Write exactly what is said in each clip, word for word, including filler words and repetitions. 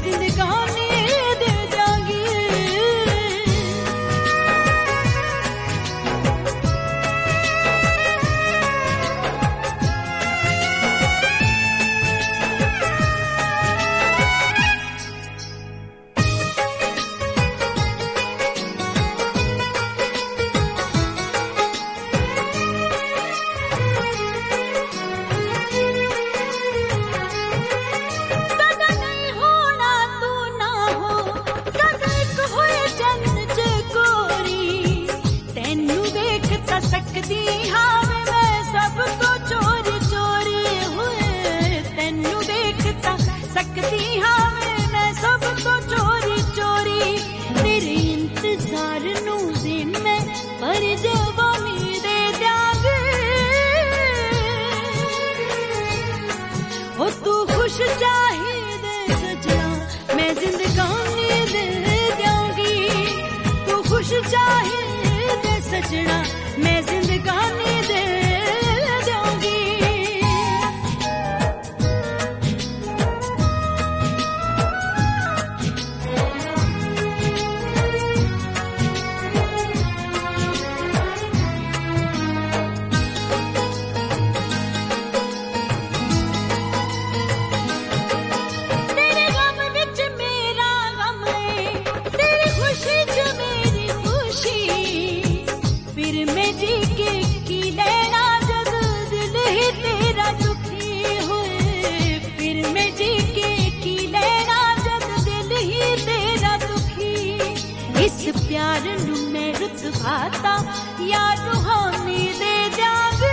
जिंदगानी दे जाऊंगी। खुश चाहिए दे सजना मैं जिंदगानी दे जाऊंगी। तू खुश चाहिए दे सजना मैं जिंदगानी दे जाऊंगी। प्यार नू मैं रुत भाता या रूहानी दे जावे।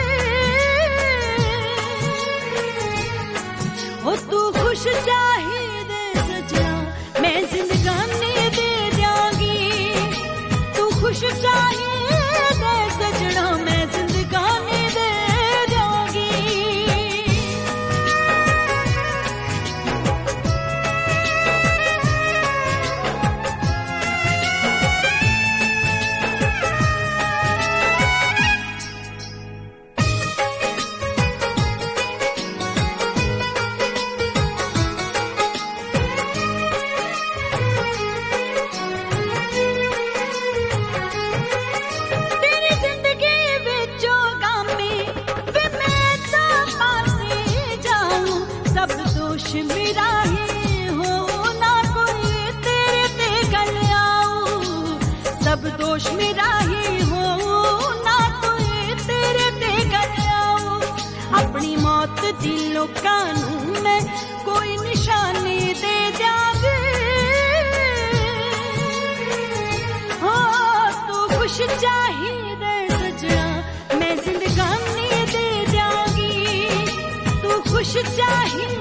हो तू खुश चाहिए सजना मैं जिंदगानी दे जाऊंगी। तू खुश चाहिए सजना मैं जिंदगानी दे जाऊंगी। मेरा ही हो ना कोई तेरे ते गल आऊ। सब दोष मेरा ही हो ना कोई तेरे ते गल आऊ। अपनी मौत दी लोकां नू मैं कोई निशानी दे जावे। हो तू खुश चाहिए सजना मैं जिंदगानी दे जाऊंगी। तू खुश चाहिए